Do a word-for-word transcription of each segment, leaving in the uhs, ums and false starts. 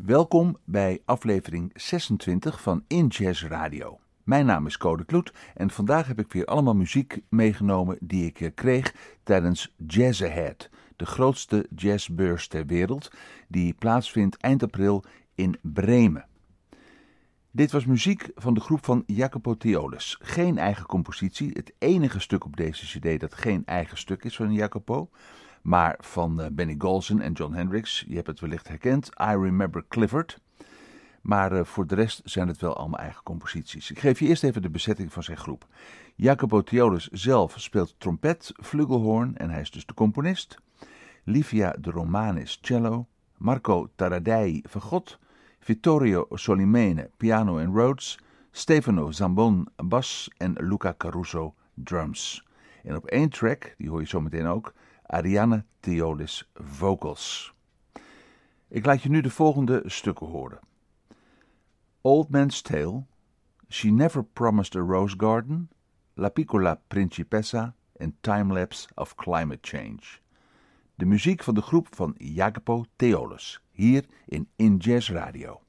Welkom bij aflevering zesentwintig van In Jazz Radio. Mijn naam is Code Kloet en vandaag heb ik weer allemaal muziek meegenomen die ik kreeg tijdens Jazz Ahead, de grootste jazzbeurs ter wereld, die plaatsvindt eind april in Bremen. Dit was muziek van de groep van Jacopo Theolis. Geen eigen compositie, het enige stuk op deze cd dat geen eigen stuk is van Jacopo, maar van uh, Benny Golson en Jon Hendricks. Je hebt het wellicht herkend, I Remember Clifford. Maar uh, voor de rest zijn het wel allemaal eigen composities. Ik geef je eerst even de bezetting van zijn groep. Jacopo Theolis zelf speelt trompet, flugelhorn en hij is dus de componist. Livia de Romanis cello, Marco Taradei fagot, Vittorio Solimene piano en Rhodes, Stefano Zambon bas en Luca Caruso drums. En op één track, die hoor je zo meteen ook, Arianna Theolis vocals. Ik laat je nu de volgende stukken horen. Old Man's Tale, She Never Promised a Rose Garden, La Piccola Principessa en Timelapse of Climate Change. De muziek van de groep van Jacopo Theolis, hier in In Jazz Radio.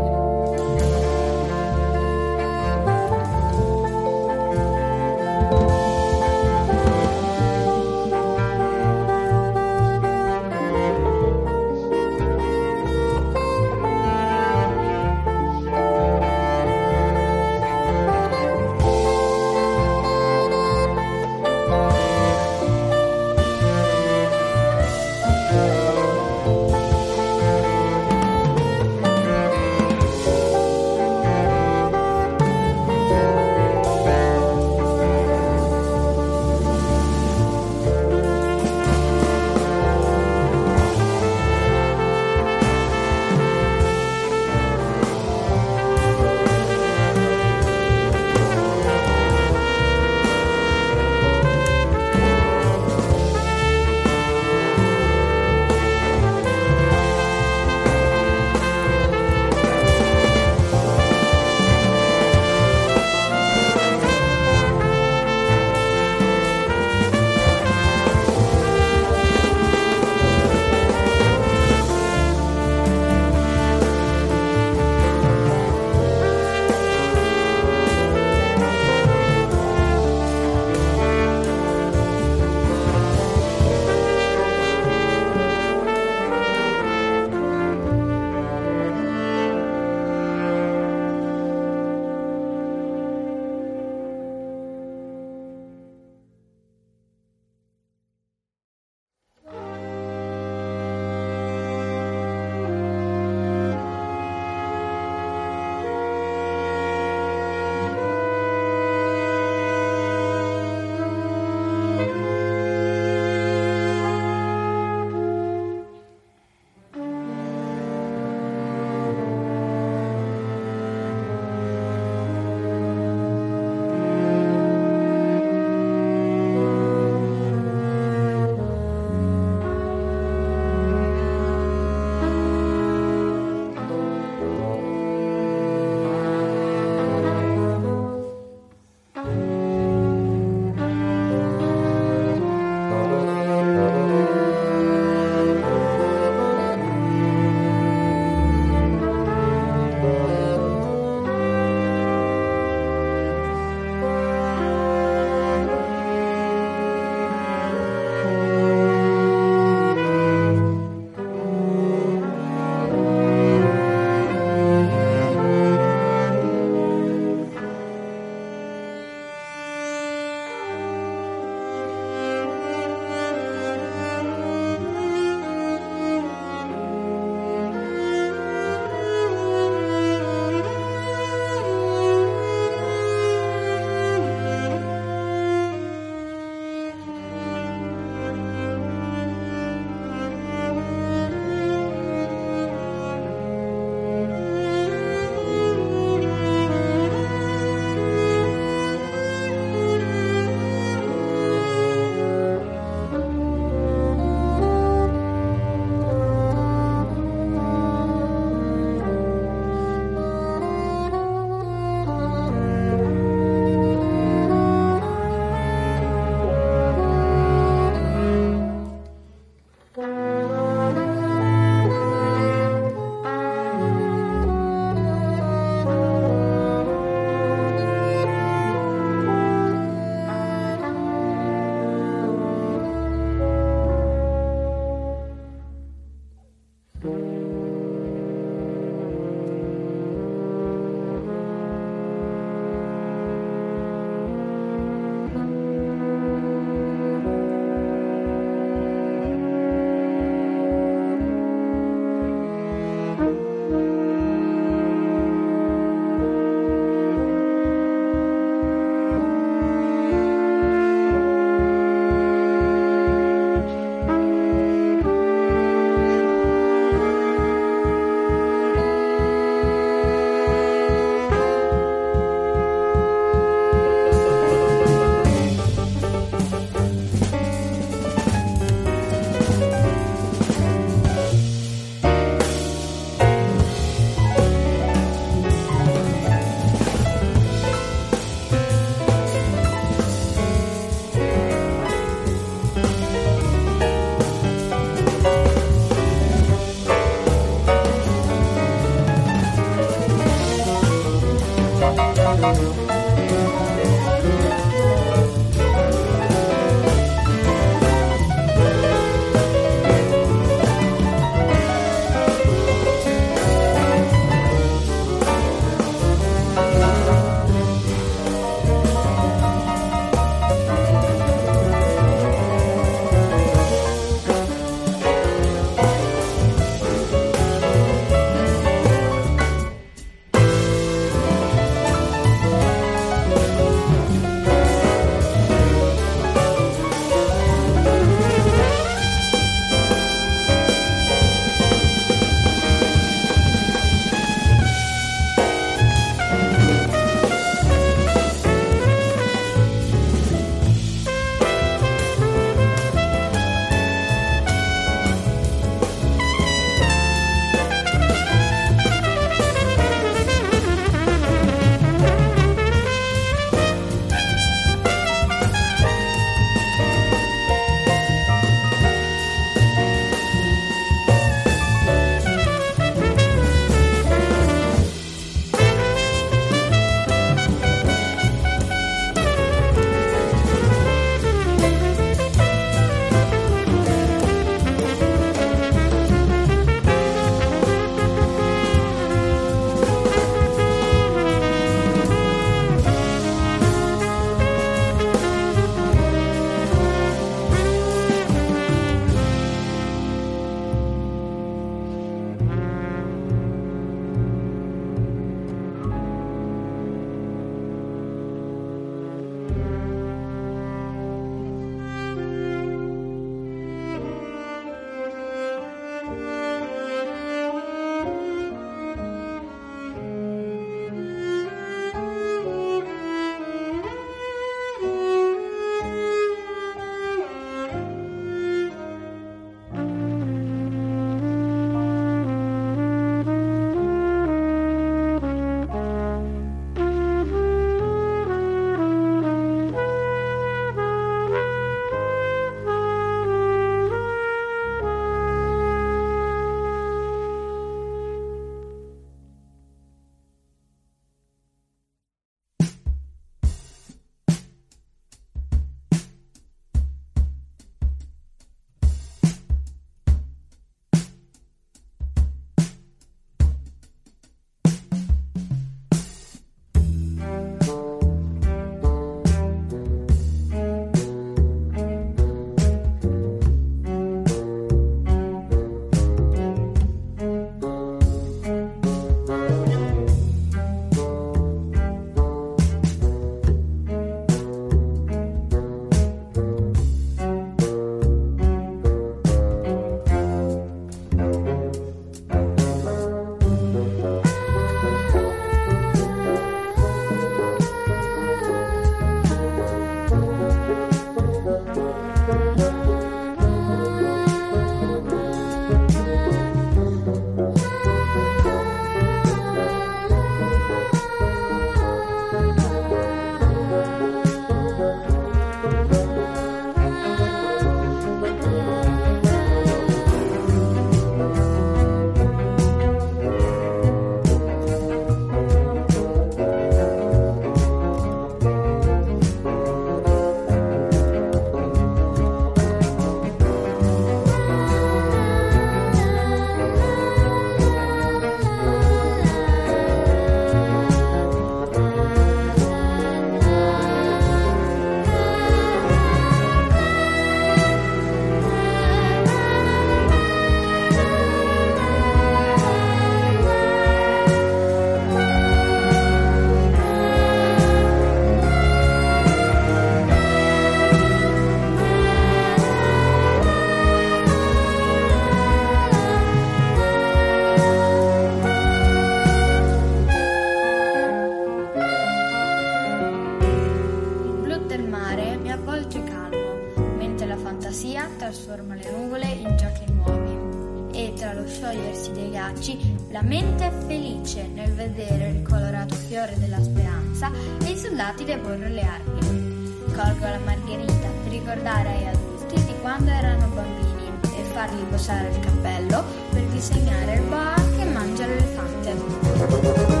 sciogliersi dei ghiacci, la mente è felice nel vedere il colorato fiore della speranza e i soldati deporre le armi. Colgo la margherita per ricordare ai adulti di quando erano bambini e fargli posare il cappello per disegnare il boa che mangia l'elefante.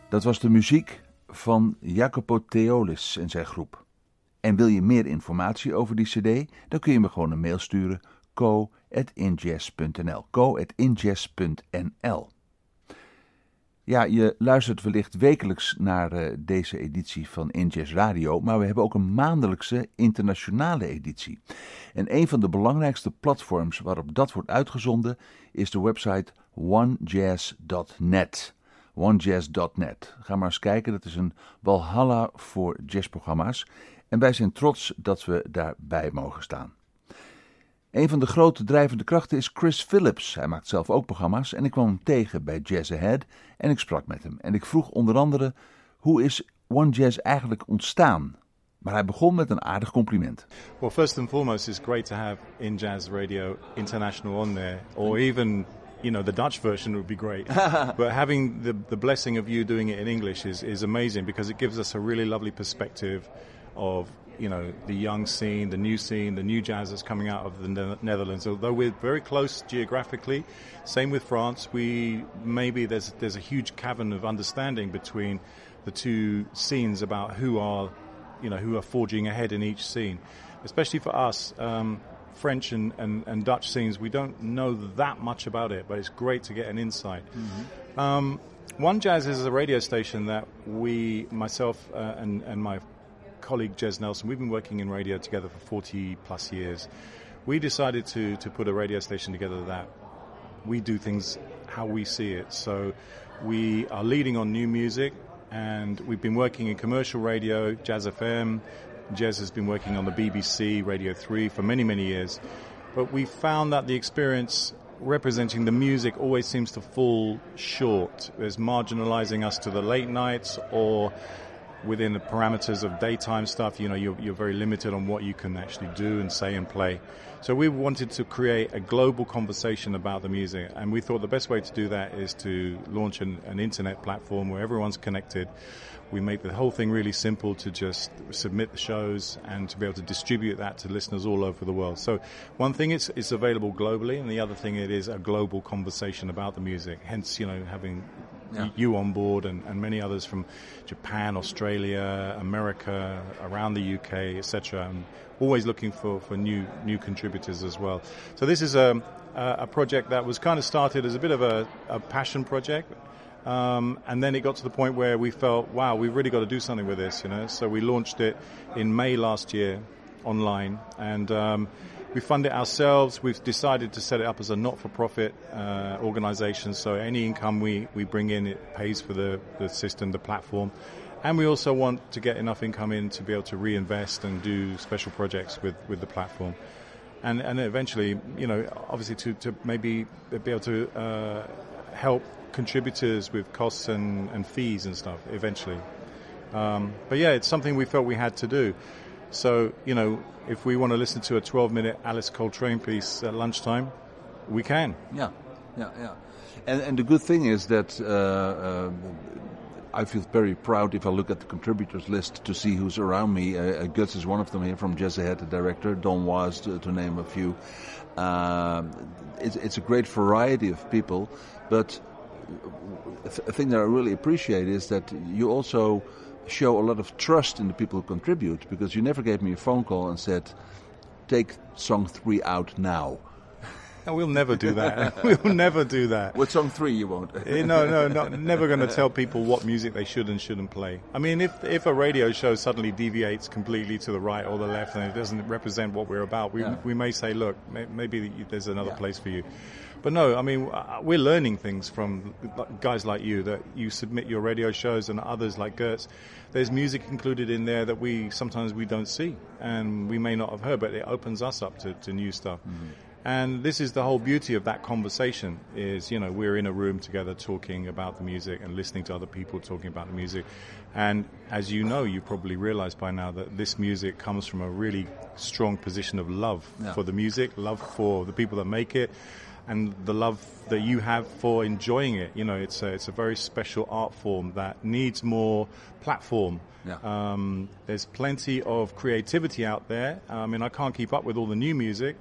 Dat was de muziek van Jacopo Theolis en zijn groep. En wil je meer informatie over die cd, dan kun je me gewoon een mail sturen, co at injazz punt n l, co at injazz punt n l. Ja, je luistert wellicht wekelijks naar uh, deze editie van InJazz Radio, maar we hebben ook een maandelijkse internationale editie. En een van de belangrijkste platforms waarop dat wordt uitgezonden is de website one jazz dot net. one jazz dot net. Ga maar eens kijken, dat is een walhalla voor jazzprogramma's. En wij zijn trots dat we daarbij mogen staan. Een van de grote drijvende krachten is Chris Phillips. Hij maakt zelf ook programma's en ik kwam hem tegen bij Jazz Ahead en ik sprak met hem. En ik vroeg onder andere, hoe is One Jazz eigenlijk ontstaan? Maar hij begon met een aardig compliment. Well, first and foremost, it's great to have InJazz Radio International on there, or even, you know, the Dutch version would be great. But having the the blessing of you doing it in English is is amazing because it gives us a really lovely perspective of, you know, the young scene, the new scene, the new jazz that's coming out of the ne- Netherlands. Although we're very close geographically, same with France, we maybe there's there's a huge cavern of understanding between the two scenes about who are, you know, who are forging ahead in each scene. Especially for us, um, French and, and, and Dutch scenes, we don't know that much about it, but it's great to get an insight. Mm-hmm. Um, One Jazz is a radio station that we, myself uh, and, and my colleague Jez Nelson, we've been working in radio together for forty plus years. We decided to, to put a radio station together that we do things how we see it. So we are leading on new music, and we've been working in commercial radio, Jazz F M. Jez has been working on the B B C, Radio three for many, many years. But we found that the experience representing the music always seems to fall short. There's marginalizing us to the late nights, or within the parameters of daytime stuff, you know, you're, you're very limited on what you can actually do and say and play. So we wanted to create a global conversation about the music, and we thought the best way to do that is to launch an, an internet platform where everyone's connected. We make the whole thing really simple to just submit the shows and to be able to distribute that to listeners all over the world. So one thing, it's, it's available globally, and the other thing, it is a global conversation about the music. Hence, you know, having yeah. you on board and, and many others from Japan, Australia, America, around the U K, et cetera. And always looking for, for new new contributors as well. So this is a, a project that was kind of started as a bit of a, a passion project. Um, and then it got to the point where we felt, wow, we've really got to do something with this, you know. So we launched it in May last year online, and um, we fund it ourselves. We've decided to set it up as a not-for-profit uh, organization, so any income we, we bring in, it pays for the, the system, the platform. And we also want to get enough income in to be able to reinvest and do special projects with, with the platform. And, and eventually, you know, obviously to, to maybe be able to uh, help contributors with costs and, and fees and stuff eventually. Um, but yeah, it's something we felt we had to do. So, you know, if we want to listen to a twelve minute Alice Coltrane piece at lunchtime, we can. Yeah, yeah, yeah. And, and the good thing is that uh, uh, I feel very proud if I look at the contributors list to see who's around me. Uh, Guts is one of them here from Jazz Ahead, the director, Don Was, to, to name a few. Uh, it's, it's a great variety of people, but a thing that I really appreciate is that you also show a lot of trust in the people who contribute, because you never gave me a phone call and said, take song three out now. No, we'll never do that. We'll never do that. With song three you won't. no, no, no, never going to tell people what music they should and shouldn't play. I mean, if if a radio show suddenly deviates completely to the right or the left and it doesn't represent what we're about, we yeah. we may say, look, may, maybe there's another yeah. place for you. But no, I mean, we're learning things from guys like you, that you submit your radio shows, and others like Gertz. There's music included in there that we sometimes we don't see and we may not have heard, but it opens us up to, to new stuff. Mm-hmm. And this is the whole beauty of that conversation is, you know, we're in a room together talking about the music and listening to other people talking about the music. And as you know, you probably realized by now that this music comes from a really strong position of love yeah. for the music, love for the people that make it, and the love that you have for enjoying it. You know, it's a, it's a very special art form that needs more platform. Yeah. Um, there's plenty of creativity out there. I mean, I can't keep up with all the new music.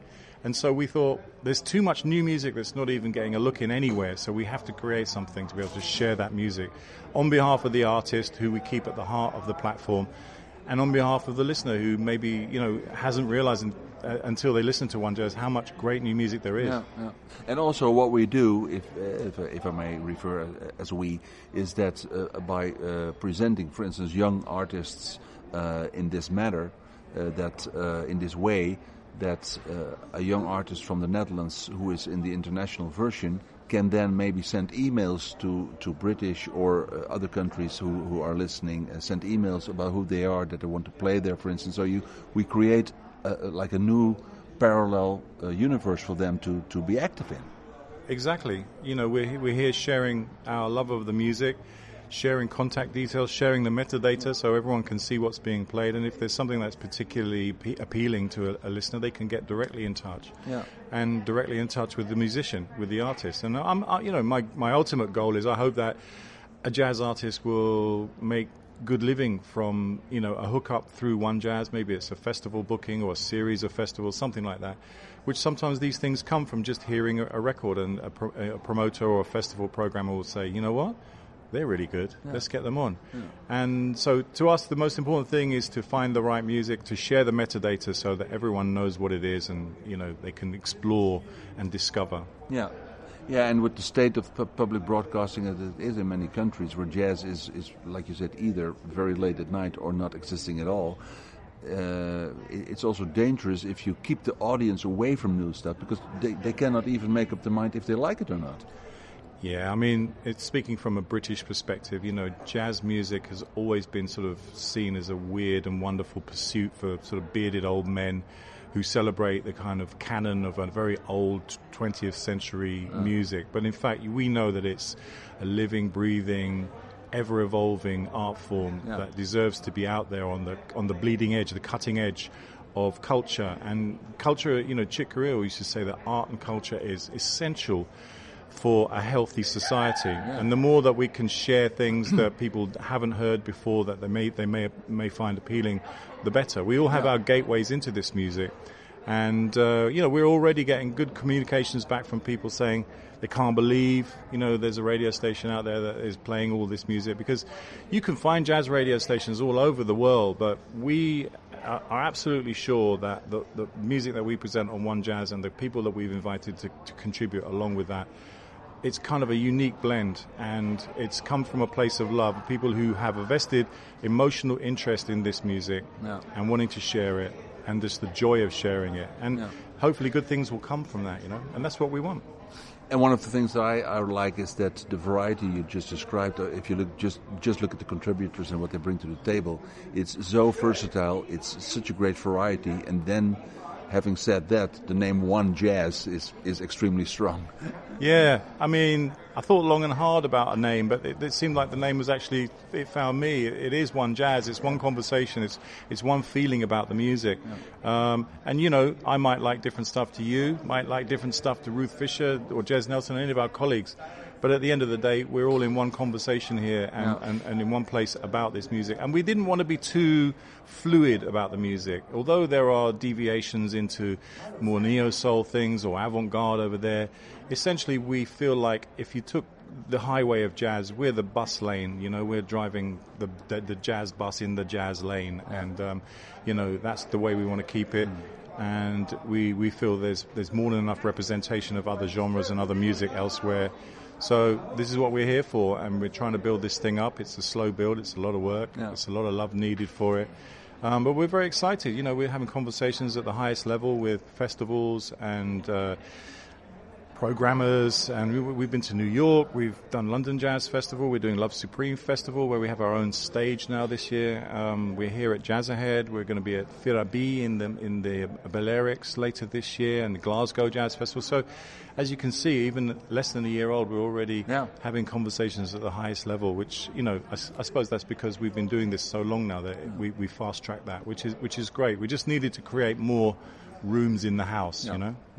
And so we thought there's too much new music that's not even getting a look in anywhere, so we have to create something to be able to share that music on behalf of the artist, who we keep at the heart of the platform, and on behalf of the listener, who maybe, you know, hasn't realized in, uh, until they listen to One Jazz how much great new music there is. Yeah, yeah. And also what we do, if uh, if, uh, if I may refer uh, as we, is that uh, by uh, presenting, for instance, young artists uh, in this matter, uh, that uh, in this way, that uh, a young artist from the Netherlands who is in the international version can then maybe send emails to, to British or uh, other countries who, who are listening, uh, send emails about who they are, that they want to play there, for instance. So you we create uh, like a new parallel uh, universe for them to, to be active in. Exactly. You know, we're, we're here sharing our love of the music, sharing contact details, sharing the metadata so everyone can see what's being played, and if there's something that's particularly pe- appealing to a, a listener, they can get directly in touch. Yeah. And directly in touch with the musician, with the artist. And I'm, I, you know, my my ultimate goal is I hope that a jazz artist will make good living from, you know, a hookup through One Jazz. Maybe it's a festival booking or a series of festivals, something like that. Which sometimes these things come from just hearing a, a record, and a, pro, a promoter or a festival programmer will say, you know what? They're really good. Yeah. Let's get them on. Yeah. And so to us, the most important thing is to find the right music, to share the metadata so that everyone knows what it is, and, you know, they can explore and discover. Yeah. Yeah, and with the state of pu- public broadcasting as it is in many countries, where jazz is, is, like you said, either very late at night or not existing at all, uh, it's also dangerous if you keep the audience away from new stuff, because they, they cannot even make up their mind if they like it or not. Yeah, I mean, it's speaking from a British perspective, you know, jazz music has always been sort of seen as a weird and wonderful pursuit for sort of bearded old men who celebrate the kind of canon of a very old twentieth century uh. music. But in fact, we know that it's a living, breathing, ever-evolving art form yeah. that deserves to be out there on the on the bleeding edge, the cutting edge of culture. And culture, you know, Chick Corea used to say that art and culture is essential for a healthy society, yeah. and the more that we can share things that people haven't heard before, that they may they may may find appealing, the better. We all have yeah. our gateways into this music, and uh, you know, we're already getting good communications back from people saying they can't believe, you know, there's a radio station out there that is playing all this music, because you can find jazz radio stations all over the world, but we are absolutely sure that the, the music that we present on One Jazz and the people that we've invited to, to contribute along with that, it's kind of a unique blend, and it's come from a place of love, people who have a vested emotional interest in this music yeah. and wanting to share it, and just the joy of sharing it. And yeah. hopefully good things will come from that, you know, and that's what we want. And one of the things that I, I like is that the variety you just described, if you look just just look at the contributors and what they bring to the table, it's so versatile, it's such a great variety, and then having said that, the name One Jazz is, is extremely strong. Yeah, I mean, I thought long and hard about a name, but it, it seemed like the name was actually, it found me. It, it is One Jazz, it's one conversation, it's it's one feeling about the music. Yeah. Um, and, you know, I might like different stuff to you, might like different stuff to Ruth Fisher or Jez Nelson, any of our colleagues. But at the end of the day, we're all in one conversation here and, yeah. and, and in one place about this music. And we didn't want to be too fluid about the music. Although there are deviations into more neo-soul things or avant-garde over there, essentially we feel like if you took the highway of jazz, we're the bus lane, you know, we're driving the the, the jazz bus in the jazz lane. Yeah. And, um, you know, that's the way we want to keep it. Mm. And we, we feel there's there's more than enough representation of other genres and other music elsewhere. So this is what we're here for, and we're trying to build this thing up. It's a slow build. It's a lot of work. Yeah. It's a lot of love needed for it. Um, but we're very excited. You know, we're having conversations at the highest level with festivals and uh, programmers, and we, we've been to New York. We've done London Jazz Festival. We're doing Love Supreme Festival, where we have our own stage now this year. Um, we're here at Jazz Ahead. We're going to be at Firabi in the in the Balearics later this year, and the Glasgow Jazz Festival. So, as you can see, even less than a year old, we're already yeah. having conversations at the highest level. Which, you know, I, I suppose that's because we've been doing this so long now that we, we fast track that, which is which is great. We just needed to create more rooms in the house, yeah. you know. Yeah.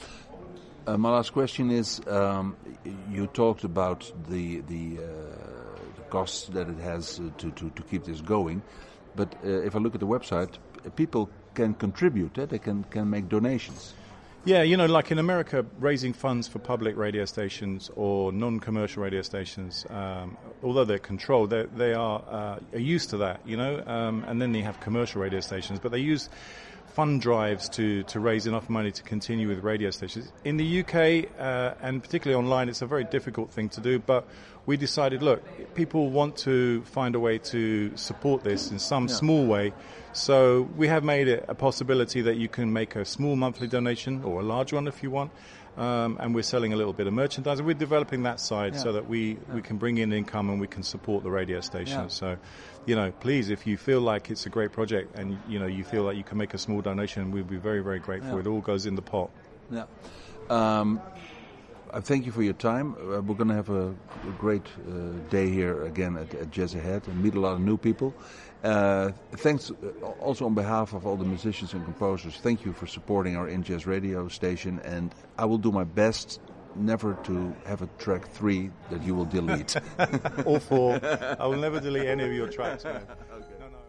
Uh, my last question is: um, you talked about the the, uh, the costs that it has uh, to, to, to keep this going, but uh, if I look at the website, people can contribute. Eh? They can, can make donations. Yeah, you know, like in America, raising funds for public radio stations or non-commercial radio stations, um, although they're controlled, they're, they are, uh, are used to that, you know, um, and then they have commercial radio stations, but they use fund drives to, to raise enough money to continue with radio stations. In the U K, uh, and particularly online, it's a very difficult thing to do, but we decided, look, people want to find a way to support this in some yeah. small way, so we have made it a possibility that you can make a small monthly donation, or a large one if you want, um, and we're selling a little bit of merchandise. We're developing that side yeah. so that we, yeah. we can bring in income and we can support the radio station. Yeah. So, you know, please, if you feel like it's a great project and, you know, you feel like you can make a small donation, we'd be very, very grateful. Yeah. It all goes in the pot. Yeah. Um, I thank you for your time. Uh, we're going to have a, a great uh, day here again at, at Jazz Ahead and meet a lot of new people. Uh, thanks also on behalf of all the musicians and composers. Thank you for supporting our In Jazz radio station, and I will do my best never to have a track three that you will delete. Or four. I will never delete any of your tracks, man. Okay. No, no.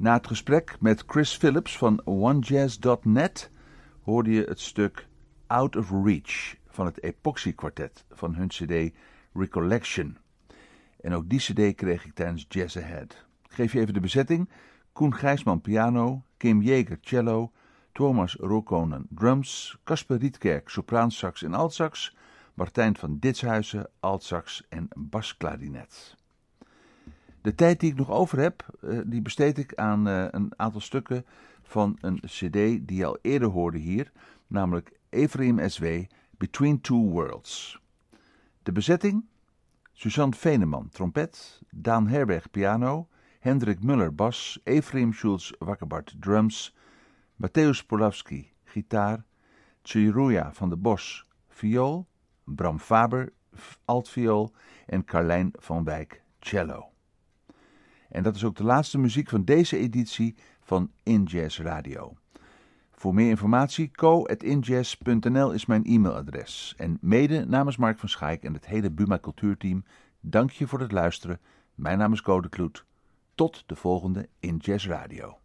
Na het gesprek met Chris Phillips van one jazz dot net hoorde je het stuk Out of Reach van het Epoxy Quartet van hun cd Recollection. En ook die cd kreeg ik tijdens Jazz Ahead. Ik geef je even de bezetting. Koen Gijsman piano, Kim Jeger cello, Thomas Rokonen drums, Casper Rietkerk sopraansax en altsax, Martijn van Ditshuizen altsax en basklarinet. De tijd die ik nog over heb, die besteed ik aan een aantal stukken van een cd die je al eerder hoorde hier, namelijk Ephraim S W, Between Two Worlds. De bezetting? Suzanne Veneman, trompet, Daan Herberg, piano, Hendrik Muller, bas, Ephraim Schulz Wakkerbart, drums, Mateusz Polawski, gitaar, Tsiruya van der Bos, viool, Bram Faber, altviool en Carlijn van Wijk, cello. En dat is ook de laatste muziek van deze editie van In Jazz Radio. Voor meer informatie, co at injazz punt n l is mijn e-mailadres. En mede namens Mark van Schaik en het hele Buma Cultuurteam, dank je voor het luisteren. Mijn naam is Ko de Kloet. Tot de volgende In Jazz Radio.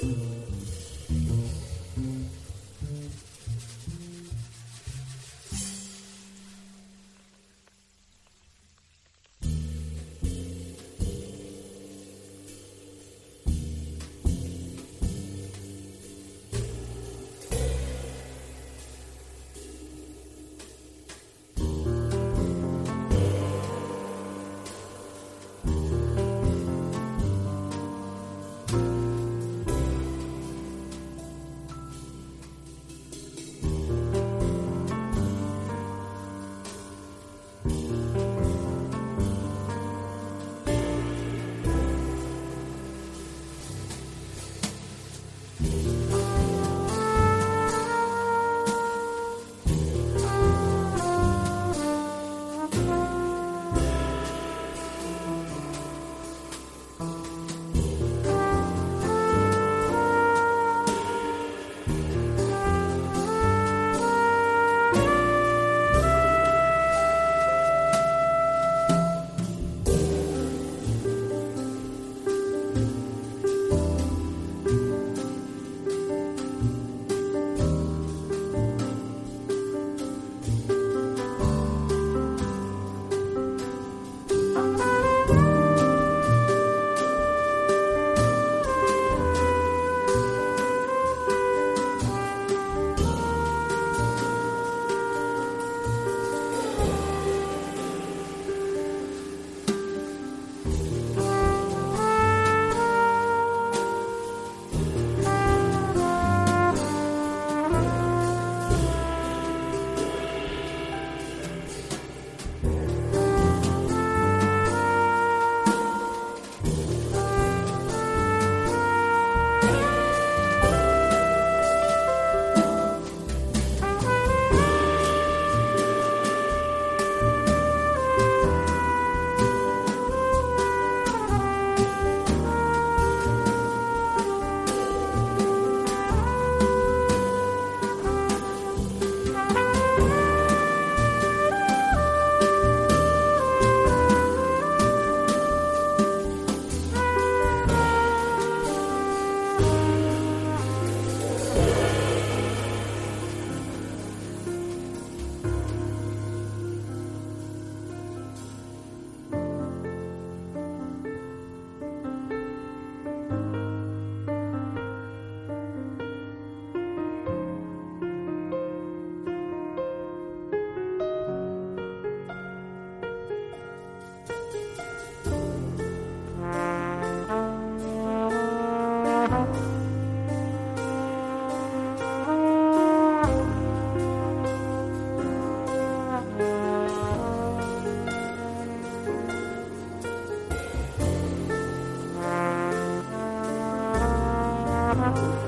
Thank you.